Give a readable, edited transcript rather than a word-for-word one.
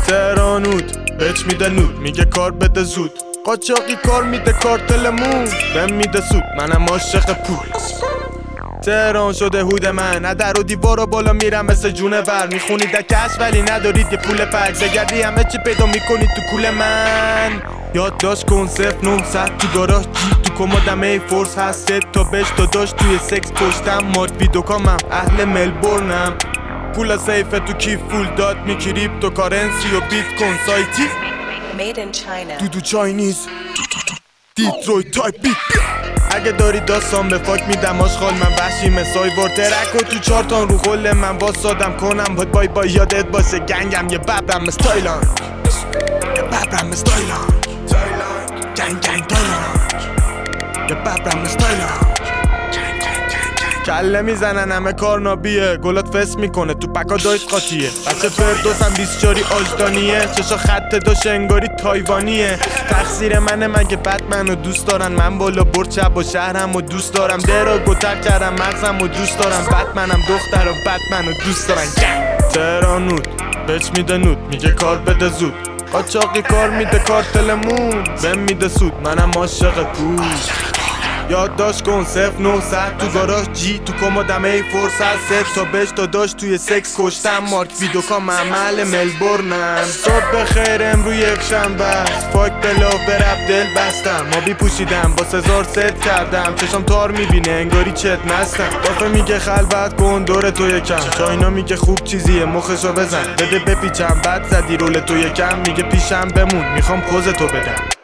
تهرانود بهش میده نود، میگه کار بده زود. قاچاقی کار میده کارتلمون، بهم میده سود. منم عاشق پول. تهران شده هود من، نه در و دیوار و بالا میرم مثل جونور. میخونید دکش ولی ندارید یه پول پک، بگردی همه چی پیدا میکنید تو کول من. یادداشت کن 0900 تو گاراژ جی تو کمدم ای فورس هست. 3 تا بهش داشت توی سکس پشتم. مارک ویدوکامم اهل ملبورنم. پولا سیفه تو کیف فول داد می کریپتو کارنسی و بیت کن سایتی. Made in China. دودو چاینیز دیترویت تایپ بیت. اگه داری داستان به فاک میدم آشغال، من وحشی مسای وار ترک و تو 4 تان رو خل من واسادم کنم باد بای بای یادت باشه گنگم. یه ببرم استایلان، یه ببرم استایلان، گنگ گنگ تایلان، یه ببرم استایلان. کله میزنن همه کارنابیه، گلات فس میکنه تو پکا دایت قاطیه. بچه فردوسم 24 آجدانیه، چشا خط داشت انگاری تایوانیه. تقصیر منه مگه بتمنو دوست دارن، من بالا برد شب و شهرم و دوست دارم. درا گتر کردم مغزم و دوست دارم. بتمنم دختر و بتمنو دوست دارن. تهرانود بهش میده نود، میگه کار بده زود. قاچاقی کار میده کارتلمون، بهم میده سود. منم عاشق پول. یادداشت کن 0900 تو گاراژ جی تو کمدم ای فورس هست. 3 تا بهش داشت توی سکس کشتم. مارک ویدوکام عمل ملبورنم. صبح بخیر امروز یک شنبه است. فاک بلا برب دل بستم. آبی پوشیدم با سزار ست کردم. چشم تار میبینه انگاری چت مستم. بافه میگه خلوت کن دور تو یکم. چاینا میگه خوب چیزیه مخشو بزن. بده بپیچم بعد زدی رول تو یکم. میگه پیشم بمون میخوام پوز تو بدم.